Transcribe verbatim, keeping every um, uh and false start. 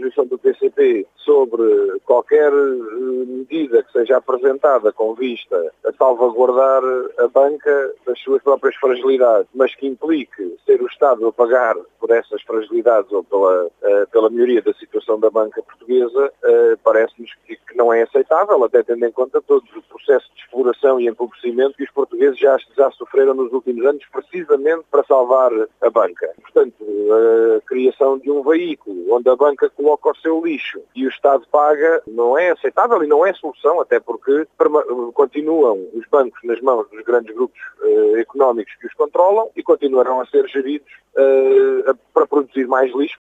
posição do P C P sobre qualquer medida que seja apresentada com vista a salvaguardar a banca das suas próprias fragilidades, mas que implique ser o Estado a pagar por essas fragilidades ou pela, pela melhoria da situação da banca portuguesa, parece-nos que, que não é aceitável, até tendo em conta todo o processo de exploração e empobrecimento que os portugueses já, já sofreram nos últimos anos, precisamente para salvar a banca. Portanto, a criação de um veículo onde a banca coloca o seu lixo e o Estado paga não é aceitável e não é solução, até porque continuam os bancos nas mãos dos grandes grupos eh, económicos que os controlam e continuarão a ser geridos eh, para produzir mais lixo,